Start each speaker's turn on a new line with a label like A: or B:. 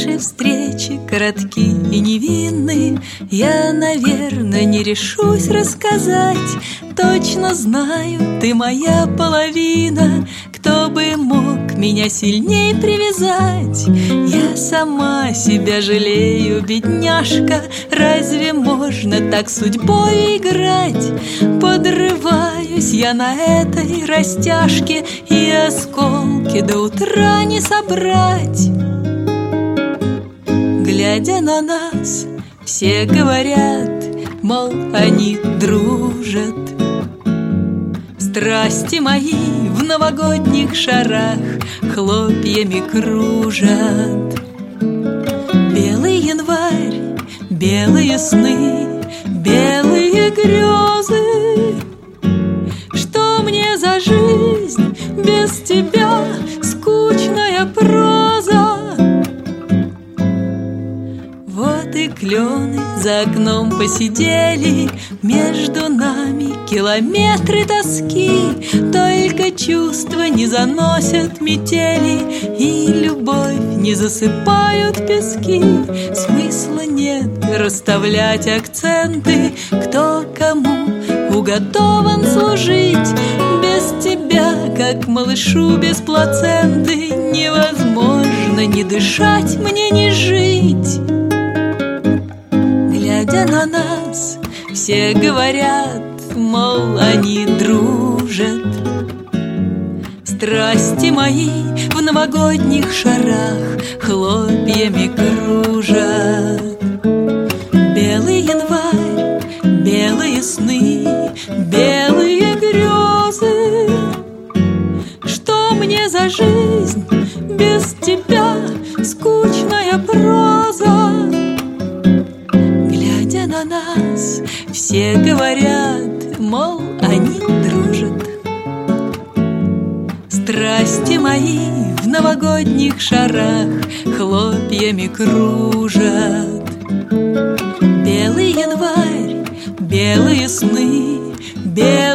A: Наши встречи коротки и невинны. Я, наверное, не решусь рассказать. Точно знаю, ты моя половина. Кто бы мог меня сильней привязать? Я сама себя жалею, бедняжка. Разве можно так судьбой играть? Подрываюсь я на этой растяжке, и осколки до утра не собрать. Глядя на нас, все говорят, мол, они дружат. Страсти мои в новогодних шарах хлопьями кружат. Белый январь, белые сны, белые грезы. Что мне за жизнь без тебя, скучная проза? Вот и клены за окном посидели, между нами километры тоски. Только чувства не заносят метели, и любовь не засыпают пески. Смысла нет расставлять акценты, кто кому уготован служить. Без тебя, как малышу без плаценты, невозможно ни дышать мне, ни жить. Глядя на нас, все говорят, мол, они дружат. Страсти мои в новогодних шарах хлопьями кружат. Белый январь, белые сны, белые грезы. Что мне за жизнь без тебя, скучная проза? Глядя на нас, все говорят, мол, они дружат. Страсти мои в новогодних шарах хлопьями кружат. Белый январь, белые сны, белые